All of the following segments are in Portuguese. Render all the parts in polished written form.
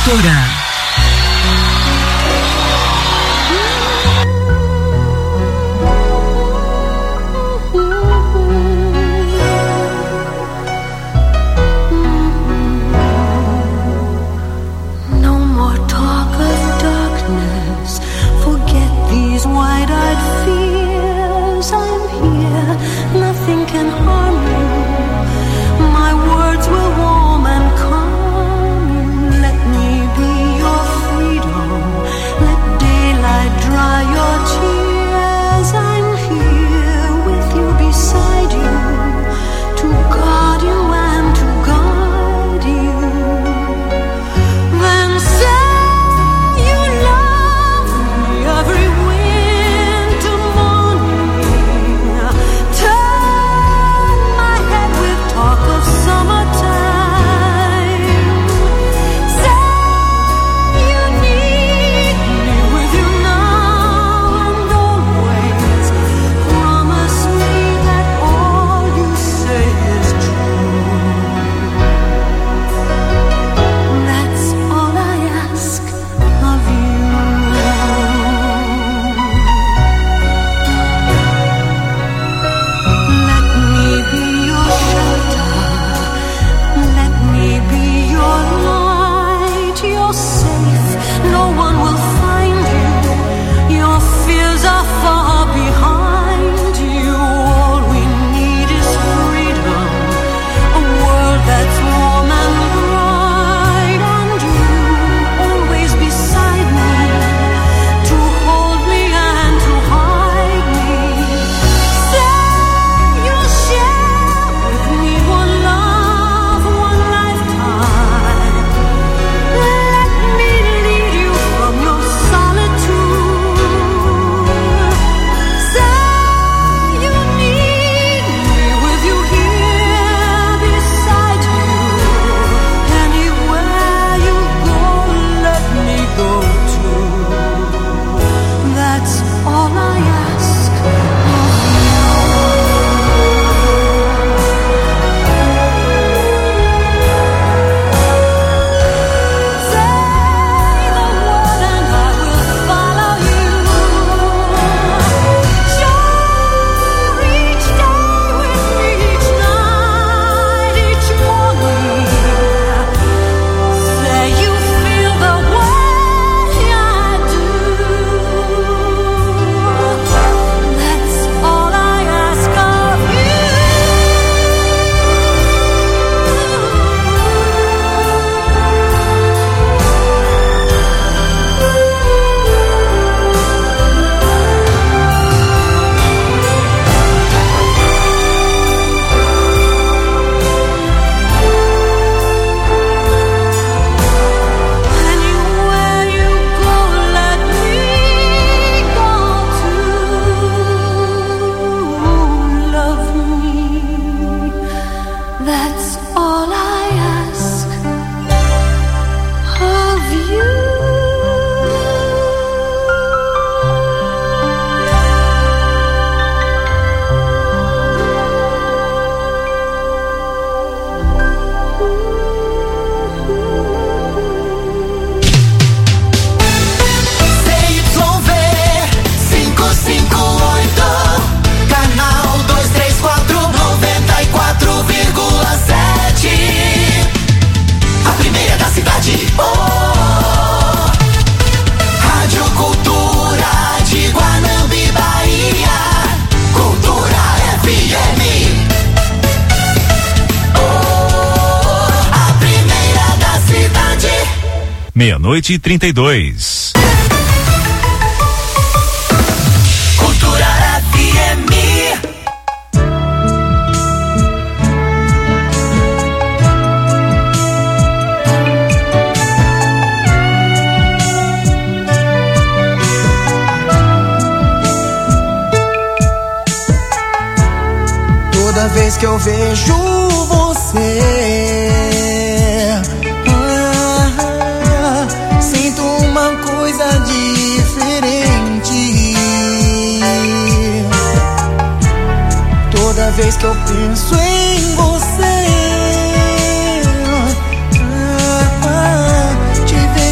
Cultura. Meia-noite e 32. Cultura FM. Toda vez que eu vejo você, sinto uma coisa diferente. Toda vez que eu penso em você, te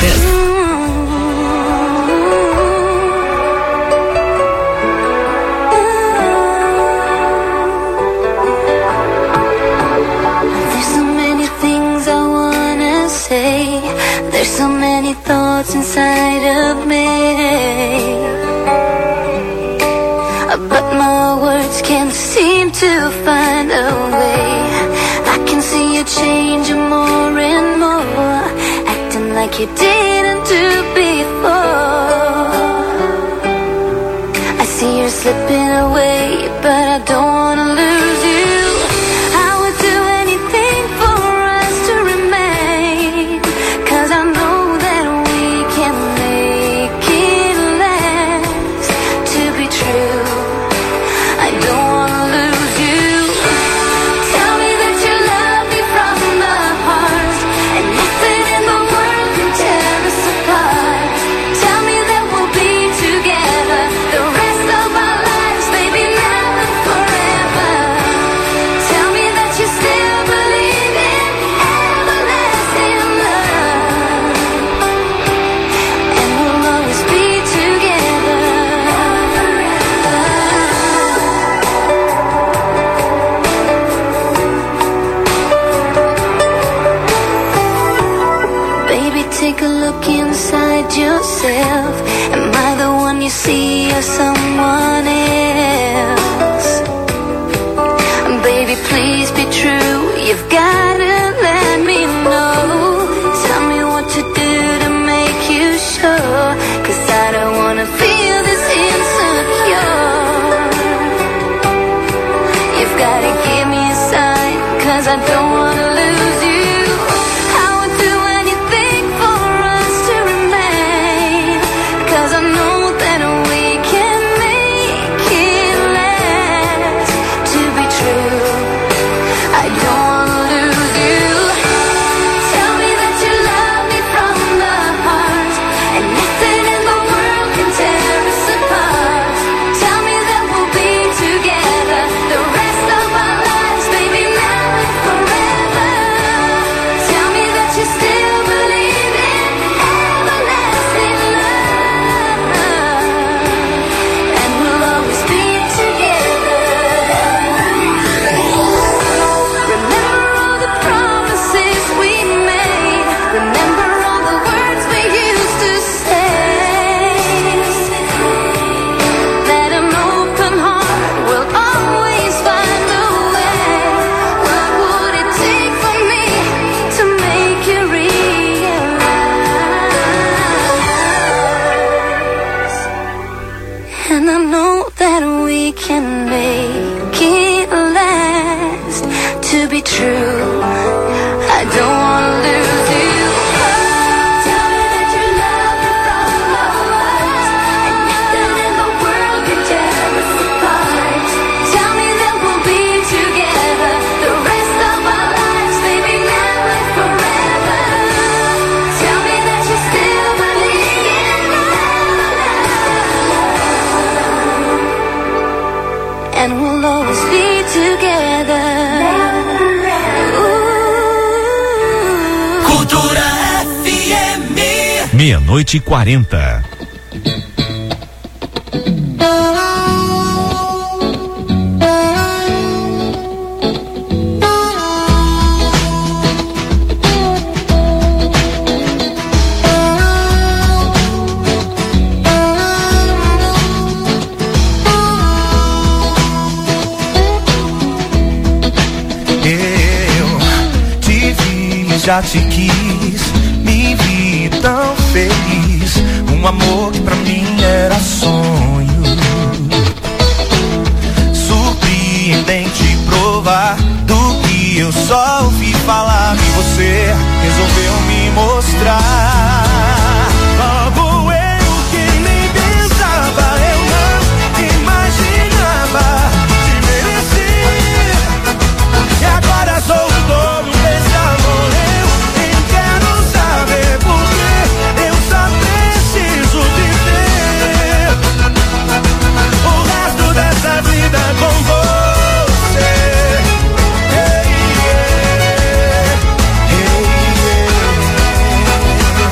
this. There's so many thoughts inside of me, but my words can't seem to find a way. I can see you changing more and more, acting like you didn't do before. I see you're slipping away, but I don't wanna lose you. Yourself, am I the one you see or someone else? Baby, please be true, you've gotta let me know. Tell me what to do to make you sure, 'cause I don't wanna feel this insecure. You've gotta give me a sign, 'cause I don't wanna lose you. Meia-noite e 40. Eu te vi, já te quis, me vi tão feliz, um amor que pra mim era sonho. Surpreendente provar do que eu só ouvi falar, e você resolveu me mostrar. Logo eu que nem pensava, eu não imaginava te merecer, e agora sou o dono desse amor. Eu nem quero saber porque eu só preciso viver o resto dessa vida com você. Hey, yeah. Hey, yeah.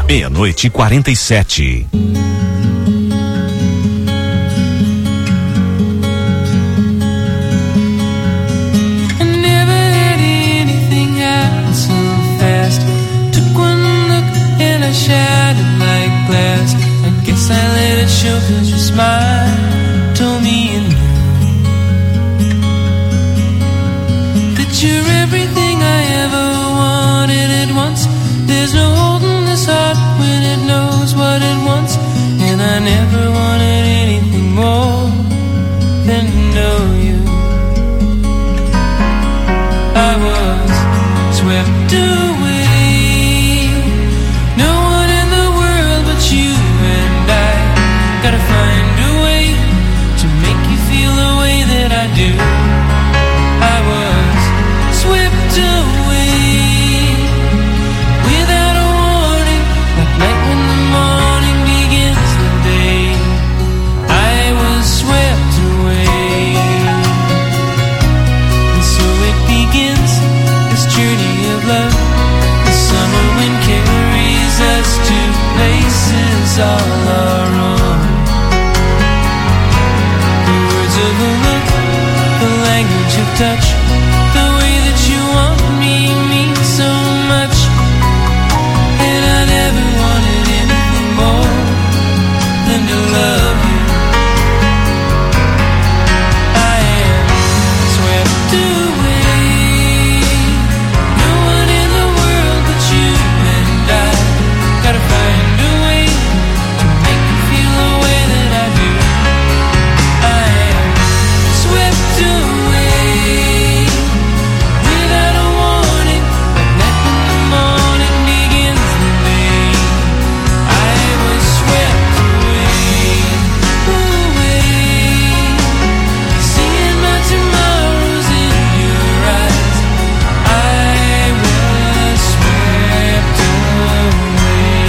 meia-noite e 47. Shattered like glass. I guess I let it show 'cause your smile told me you knew that you're everything I ever wanted at once. There's no holding this heart when it knows what it wants, and I never wanted anything more than to know you. I was swept away. Gotta find a way to make you feel the way that I do. I was swept away without a warning, like night when the morning begins the day. I was swept away, and so it begins, this journey of love. The summer wind carries us to places all our own. Of a look, the language of touch, the way that you want me means so much, and I never wanted anything more than to love you. I am swept away, no one in the world but you and I. Gotta find a way to make you feel the way that I do. Swept away without a warning, like night when the morning begins the day. I was swept away, seeing my tomorrows in your eyes. I was swept away.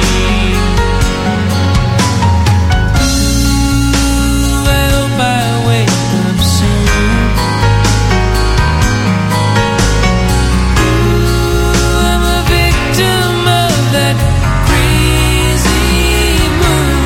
Ooh, I hope I wake up soon. Ooh, I'm a victim of that crazy moon.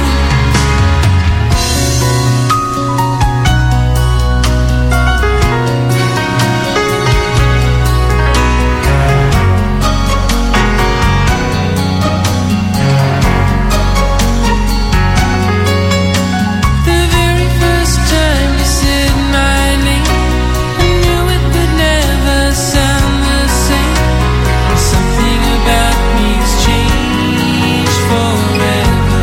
The very first time you said my name, I knew it would never sound the same. Something about me's changed forever.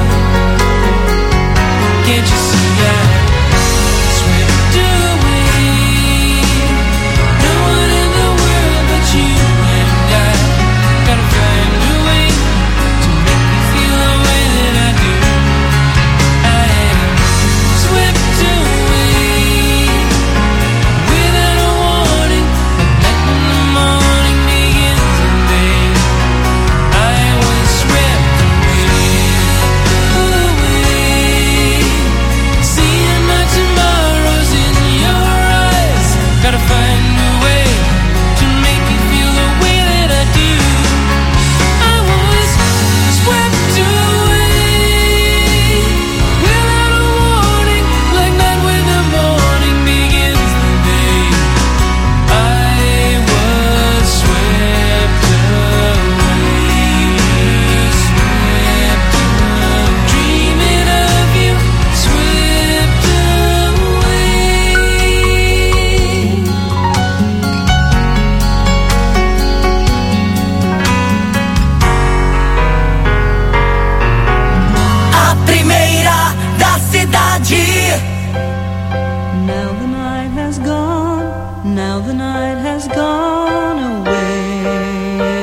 Can't you see I'm swept away? No one in the world but you and I. Gotta find a way to make me feel the way that I do. I am swept away without a warning, like night when the morning begins the day. I was swept away, seeing my tomorrows in your eyes. Gotta find a way to make you feel the way that I do. I was swept away without a warning, like night when the morning begins the day. I was swept away, dreaming of you, swept away. A primeira da cidade. Now the night has gone, now the night has gone away.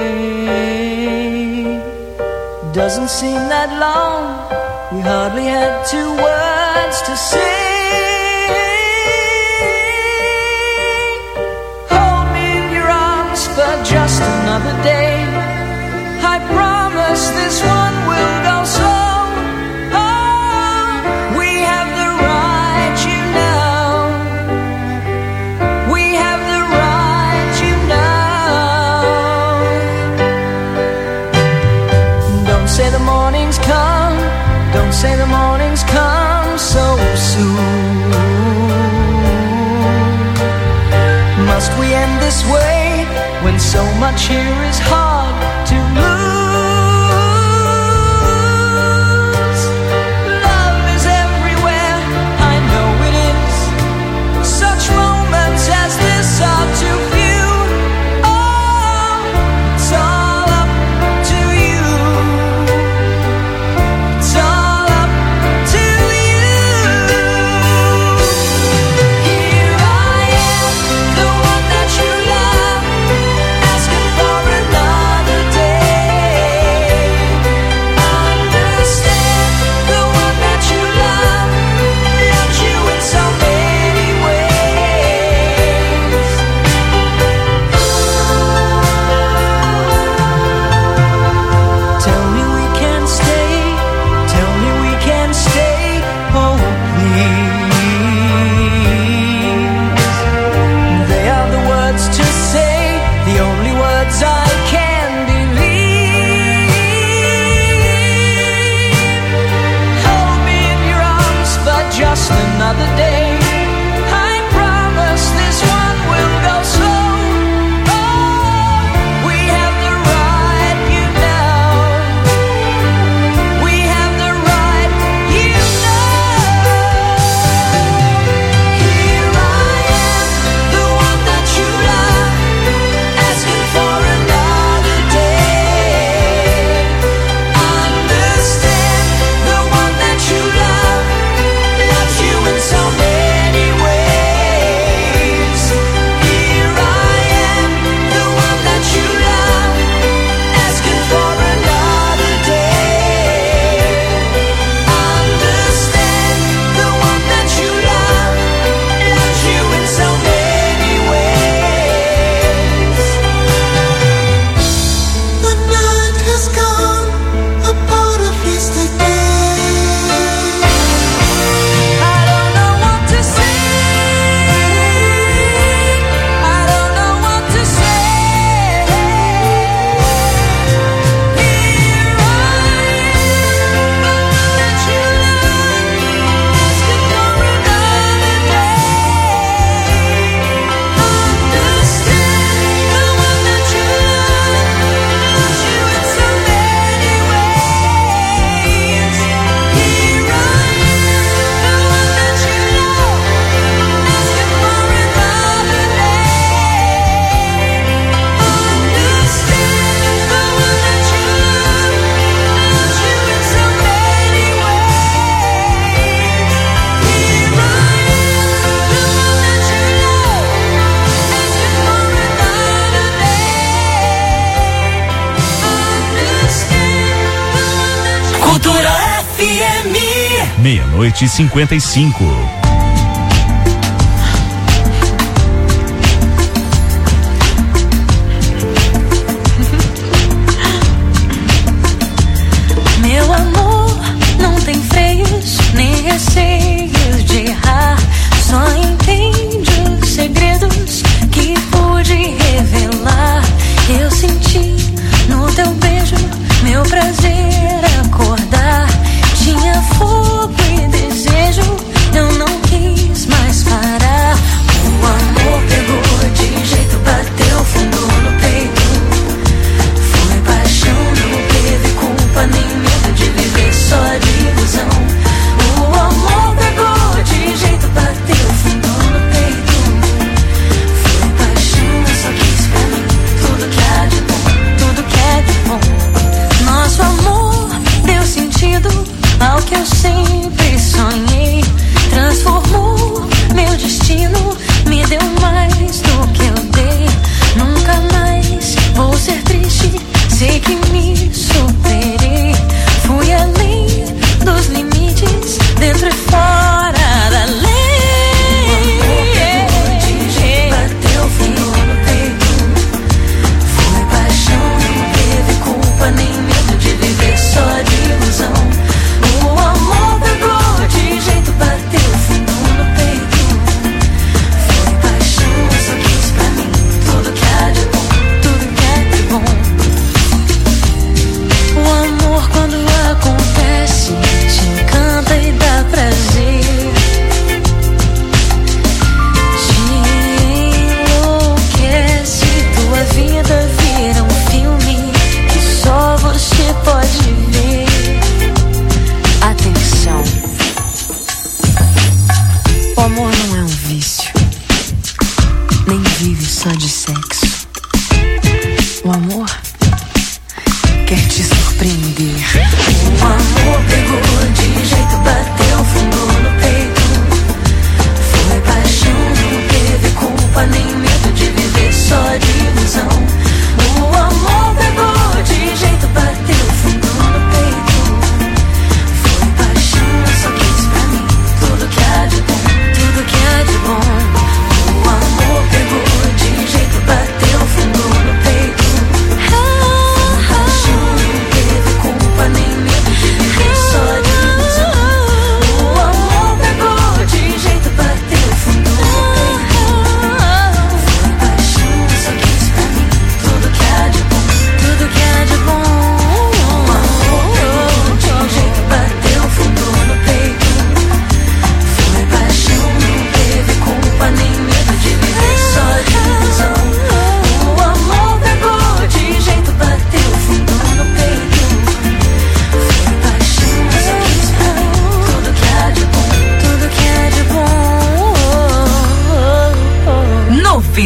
Doesn't seem that long, we hardly had 2 words to say. Hold me in your arms for just another day. I promise this one will go slow. Oh, we have the right, you know. We have the right, you know. has come so soon. Must we end this way when so much here is hard to lose? Love is everywhere, I know it is. Such moments as this are too few. Oh, it's all up to you. It's all up to you. Here I am, the one that you love, asking for another day. Understand, the one that you love loves you in so many ways. Tell me we can stay, tell me we can stay, oh please. They are the words to say, the only words I can believe. Hold me in your arms for just another day. I promise this one will go slow. Oh, we have the right, you know. We have the right, you know. Here I am, the one that you love, asking for another day. Understand, the one that you love loves you in so many ways. Here I am, the one that you love, asking for another day. Understand, the one that you love loves you in so many ways. The night has gone, a part of yesterday. I don't know what to say. I don't know what to say. Here I am, the one that you love, asking for another day. Understand, the one that you love loves you in so many ways. Here I am, the one that you love, asking for another day. Understand, the one that you love loves you in so many ways. Here I am, the one that you love, asking for another day. Understand, the one that you Cultura FM. Meia-noite e 55. Meu amor não tem freios nem receios de errar. Só entende os segredos que pude revelar. Eu senti no teu beijo meu prazer acordar. Tinha fogo e desejo, eu não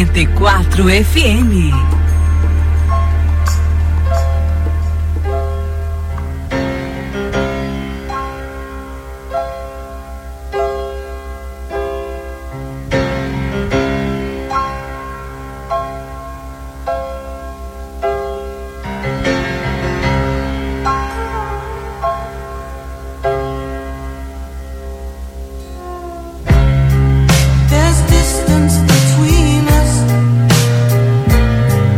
94 FM. There's distance between us.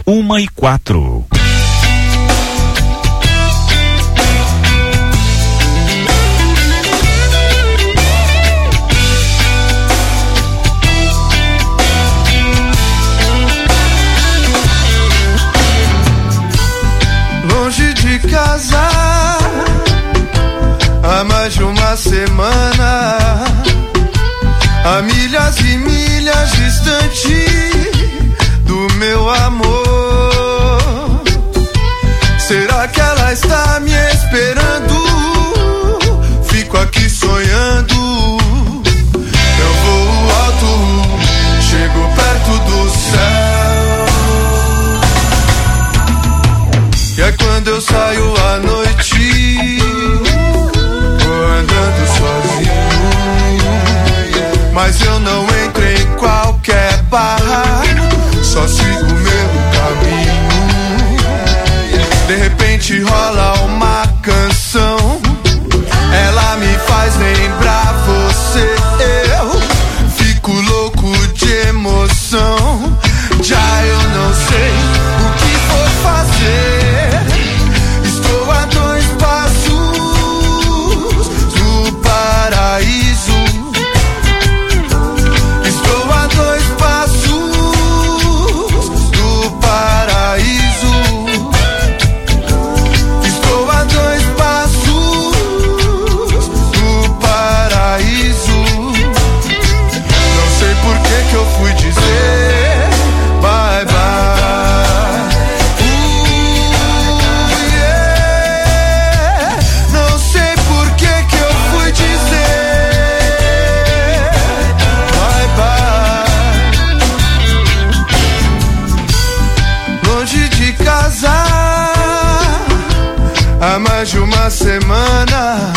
1h04. Longe de casa há mais de uma semana, a milhas e milhas distante do meu amor. Será que ela está me esperando? Fico aqui sonhando. Eu voo alto, chego perto do céu. E é quando eu saio à noite, vou andando sozinho, mas eu não entro em qualquer bar, só sigo meu caminho. De repente rola uma canção, ela me faz lembrar você. Eu fico louco de emoção, já eu não sei o que vou fazer. Estou a 2 passos do paraíso. Estou a 2 passos do paraíso. Estou a 2 passos do paraíso. Não sei por que eu fui dizer bye bye. Yeah. Não sei por que eu fui dizer bye bye. Longe de casa há mais de uma semana,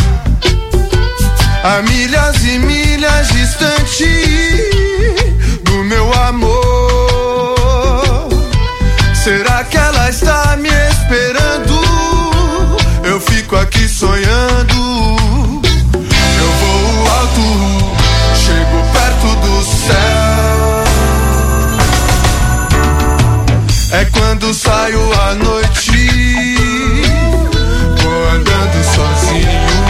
a milhas e milhas distante do meu amor. Será que ela está me esperando? Eu fico aqui sonhando. Eu voo alto, chego perto do céu. É quando saio à noite, vou andando sozinho,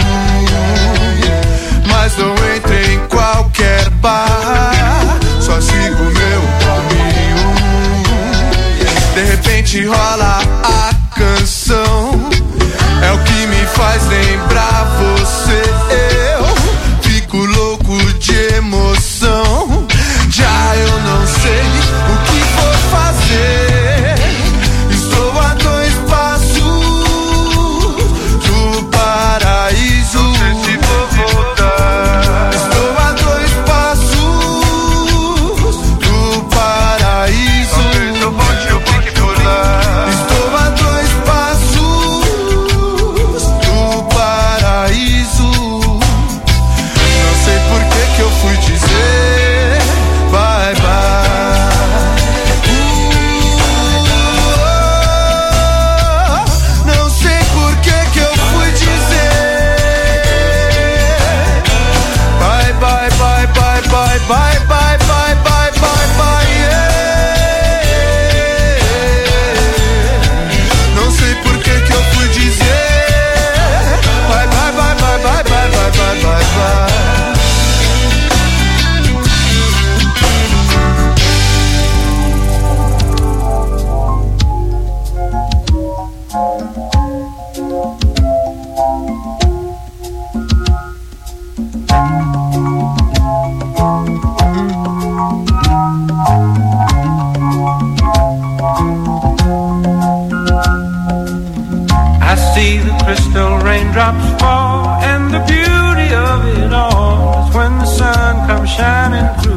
mas não entro em qualquer bar, só sigo meu caminho. De repente rola a canção, é o que me faz lembrar você. Eu fico louco de emoção, já eu não sei o que vou fazer. Estou a 2 passos do paraíso. Não sei se vou voltar. Estou a 2 passos do paraíso. Talvez eu volte, eu fique por lá. Estou a 2 passos do paraíso. Não sei por que eu fui dizer bye bye. Não sei por que eu fui dizer bye bye bye bye bye bye bye bye bye bye bye. Yeah. Não sei por que eu fui dizer bye bye bye bye bye bye bye bye bye bye. I see the crystal raindrops fall, and the beauty of it all is when the sun comes shining through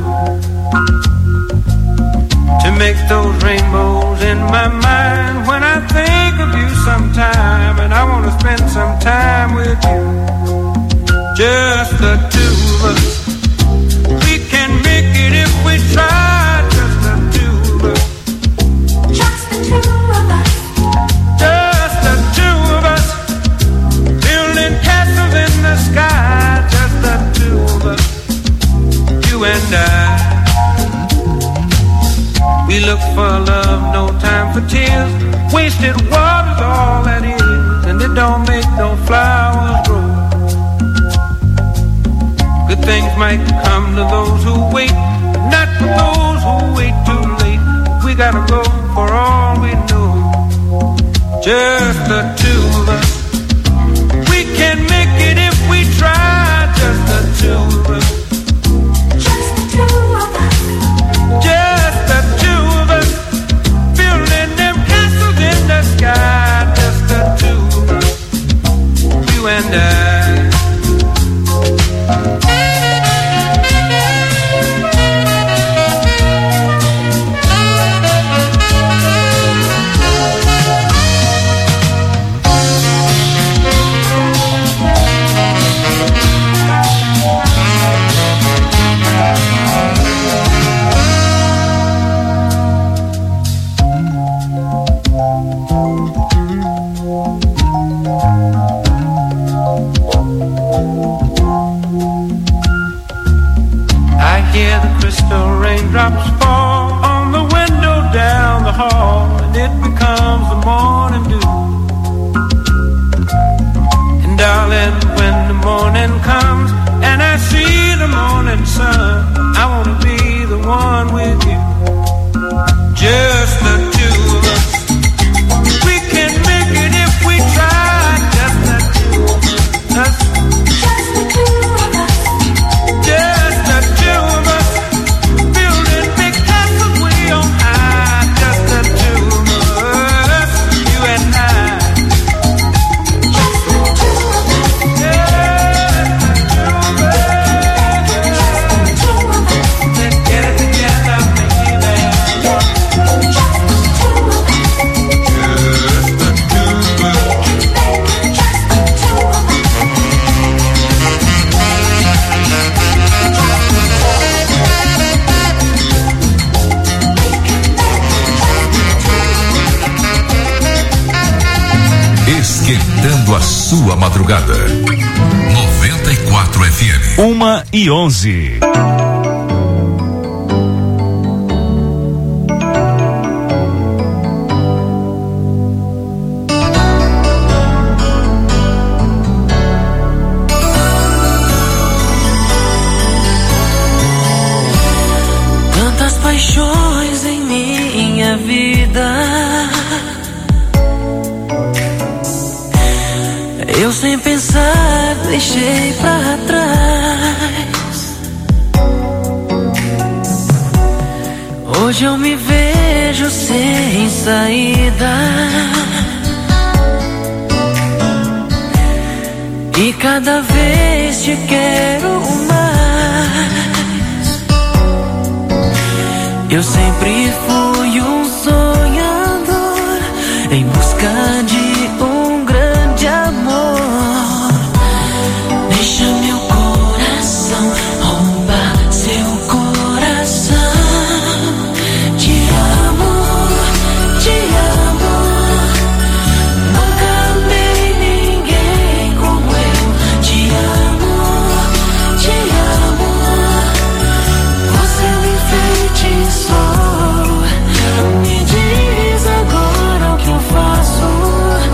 to make those rainbows in my mind. When I think of you sometime, and I want to spend some time with you, just the two of us. We can make it if we try, just the two of us. Just the two of us. Just the two of us, building castles in the sky. Just the two of us, you and I. We We look for love, no time for tears. Wasted water's all that is, and it don't make no flowers grow. Good things might come to those who wait, but not for those who wait too late. We gotta go for all we know, just the two of us. We can make it if we try, just the two of us. Just the two of us. Just the two of us. Building them castles in the sky, just the two of us. You and I. Raindrops fall on the window down the hall, and it becomes the morning dew. And darling, when the morning comes and I see the morning sun, I wanna be the one with you, just the two of us. We can make it if we try, just the two of us. Just the two of us. Just the two of us. Esquentando a sua madrugada. 94 FM. 1h11. Tantas paixões em minha vida, eu sem pensar deixei pra trás. Hoje eu me vejo sem saída, e cada vez te quero mais. Eu sempre fui um sonhador em busca de um grande amor. Deixa meu coração roubar seu coração. Te amo, te amo. Nunca amei ninguém como eu. Te amo, te amo. Você me enfeitiçou. Me diz agora o que eu faço.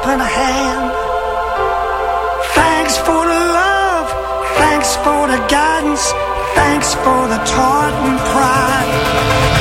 helping hand. Thanks for the love, thanks for the guidance, thanks for the Taunton pride.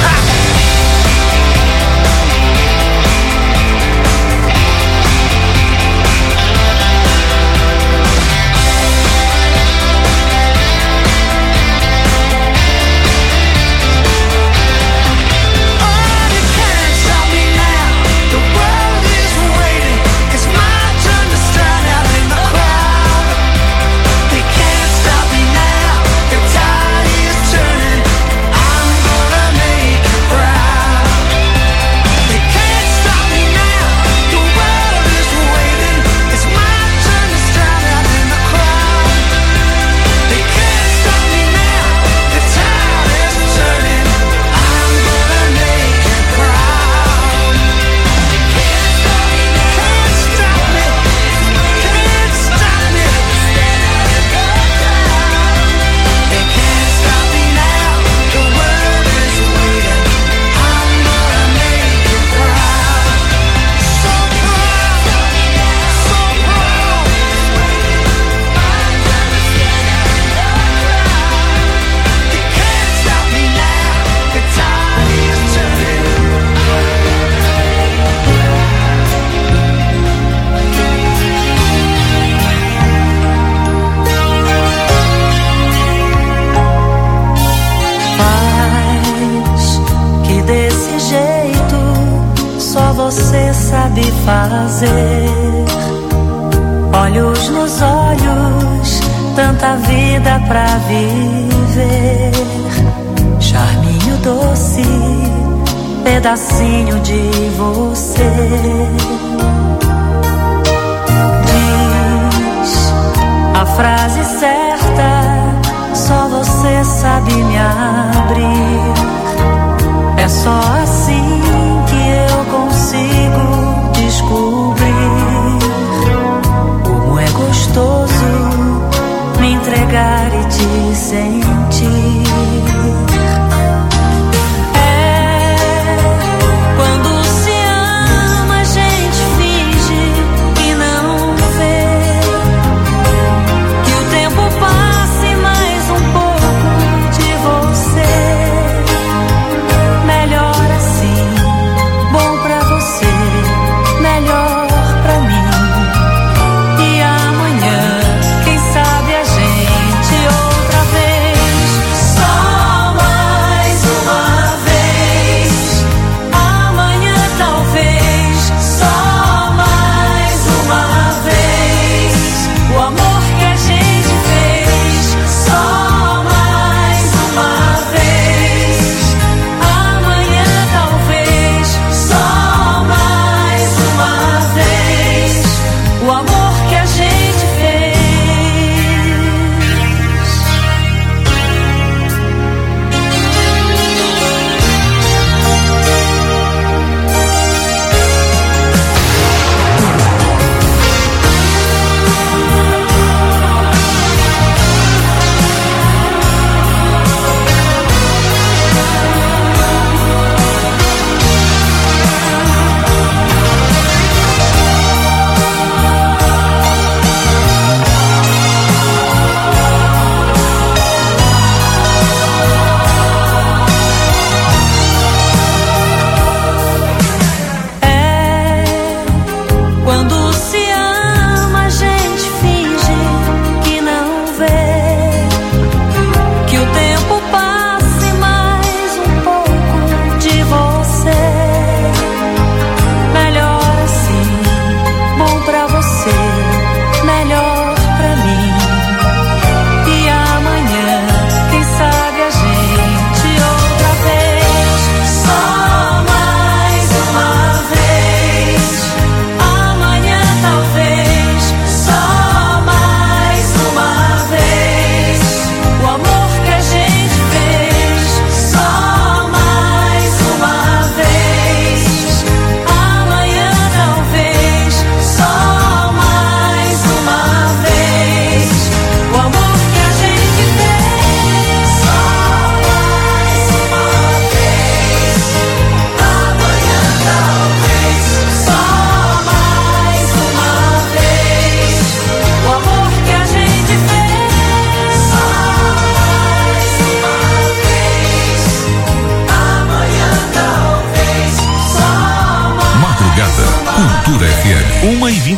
Fazer olhos nos olhos, tanta vida pra viver. Charminho doce, pedacinho de você. Diz a frase certa, só você sabe me abrir. É só assim que eu consigo descobrir como é gostoso me entregar e te sentir. Quando se ama, a gente finge que não vê, que o tempo passe mais um pouco de você.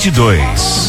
22.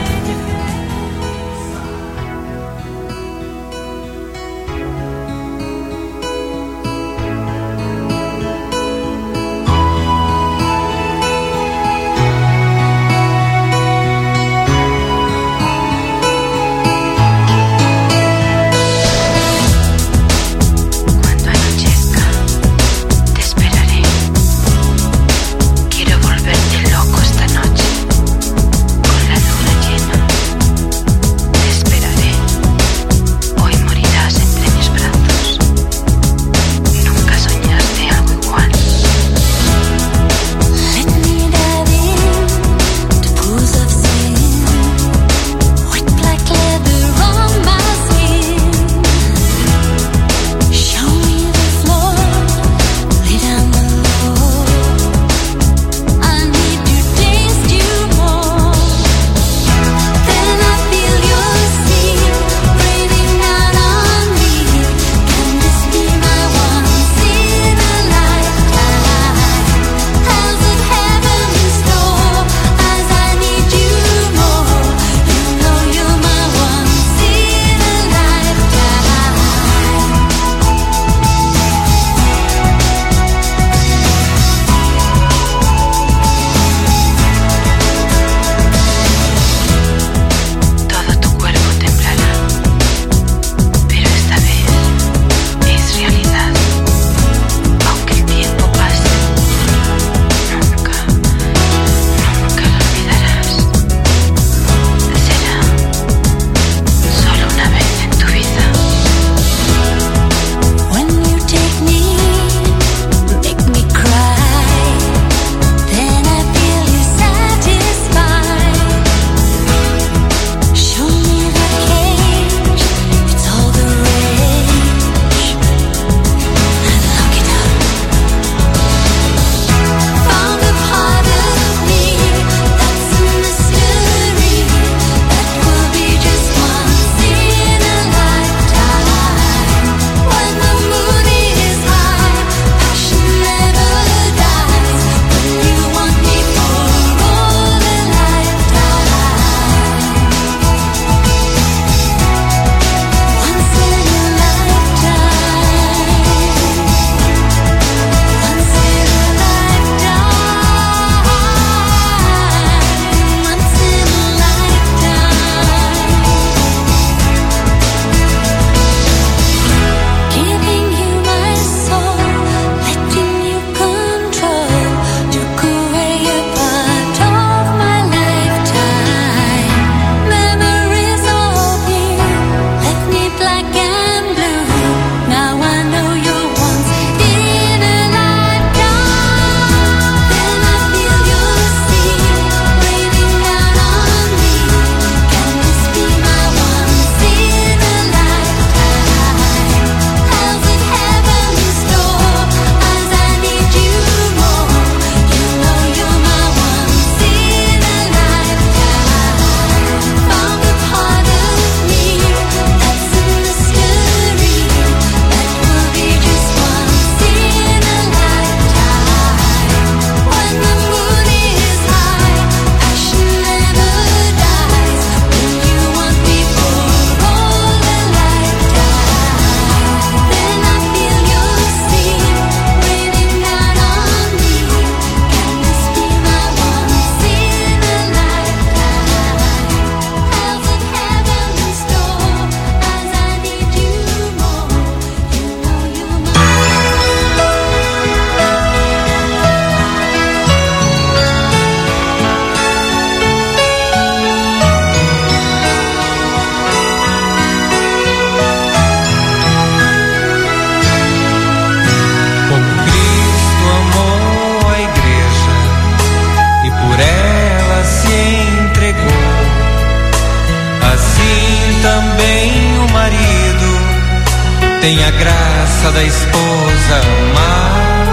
tem a graça da esposa amar.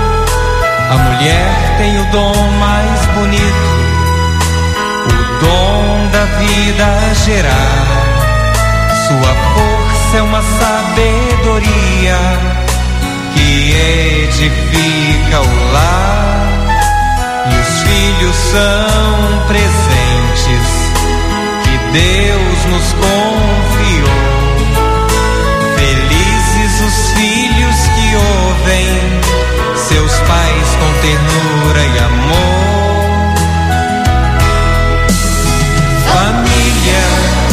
A mulher tem o dom mais bonito, o dom da vida gerar. Sua força é uma sabedoria que edifica o lar, e os filhos são presentes presentes que Deus nos confiou. Felizes os filhos que ouvem seus pais com ternura e amor. Família,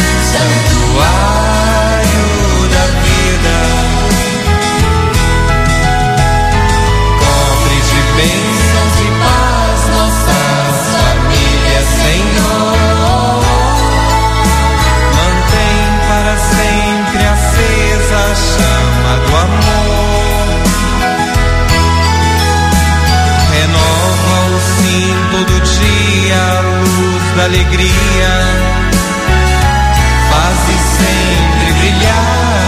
santuário da vida, cobre de bênçãos e paz nossas famílias, Senhor. Mantém para sempre acesa a chama do amor. Renova o sim todo dia, a luz da alegria